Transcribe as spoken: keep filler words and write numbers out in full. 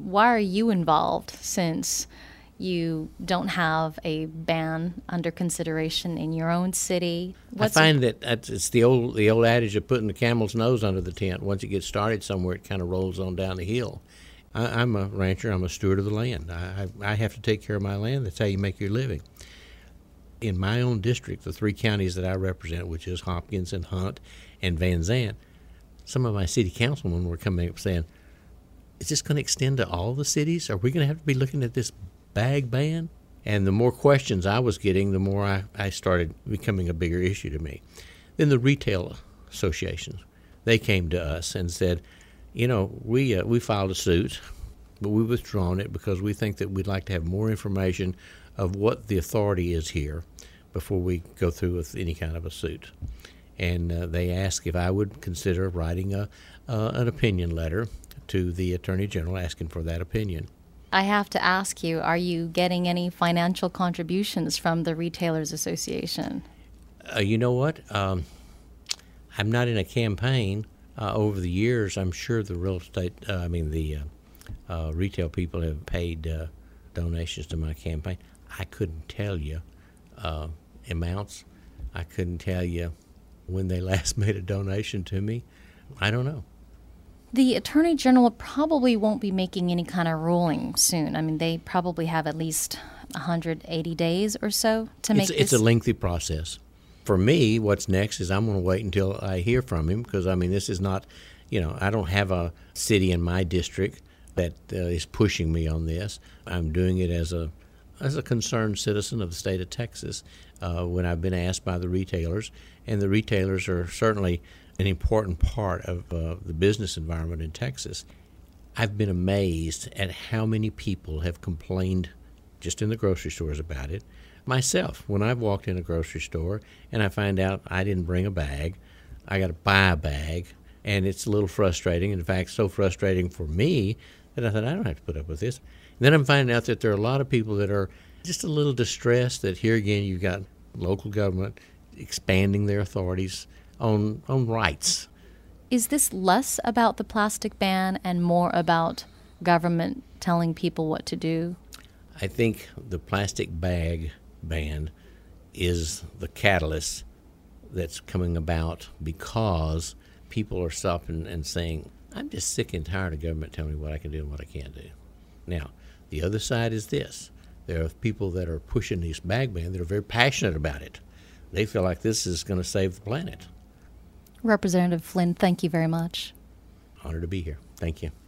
why are you involved since you don't have a ban under consideration in your own city? What's I find that it's the old the old adage of putting the camel's nose under the tent. Once it gets started somewhere, it kind of rolls on down the hill. I, I'm a rancher. I'm a steward of the land. I, I have to take care of my land. That's how you make your living. In my own district, the three counties that I represent, which is Hopkins and Hunt and Van Zandt, some of my city councilmen were coming up saying, is this going to extend to all the cities? Are we going to have to be looking at this bag ban? And the more questions I was getting, the more I, I started becoming a bigger issue to me. Then the retail associations, they came to us and said, you know, we uh, we filed a suit, but we've withdrawn it because we think that we'd like to have more information of what the authority is here before we go through with any kind of a suit. And uh, they asked if I would consider writing a uh, an opinion letter to the Attorney General asking for that opinion. I have to ask you, are you getting any financial contributions from the Retailers Association? Uh, you know what? Um, I'm not in a campaign. Uh, over the years, I'm sure the real estate, uh, I mean the uh, uh, retail people have paid uh, donations to my campaign. I couldn't tell you uh, amounts. I couldn't tell you when they last made a donation to me. I don't know. The Attorney General probably won't be making any kind of ruling soon. I mean, they probably have at least one hundred eighty days or so to make it's, this. It's a lengthy process. For me, what's next is I'm going to wait until I hear from him because, I mean, this is not, you know, I don't have a city in my district that uh, is pushing me on this. I'm doing it as a as a concerned citizen of the state of Texas uh, when I've been asked by the retailers, and the retailers are certainly an important part of uh, the business environment in Texas. I've been amazed at how many people have complained just in the grocery stores about it. Myself, when I've walked in a grocery store and I find out I didn't bring a bag, I got to buy a bag, and it's a little frustrating. In fact, so frustrating for me that I thought, I don't have to put up with this. And then I'm finding out that there are a lot of people that are just a little distressed that here again you've got local government expanding their authorities on on rights. Is this less about the plastic ban and more about government telling people what to do? I think the plastic bag ban is the catalyst that's coming about because people are stopping and saying, I'm just sick and tired of government telling me what I can do and what I can't do. Now, the other side is this. There are people that are pushing this bag ban that are very passionate about it. They feel like this is going to save the planet. Representative Flynn, thank you very much. Honored to be here. Thank you.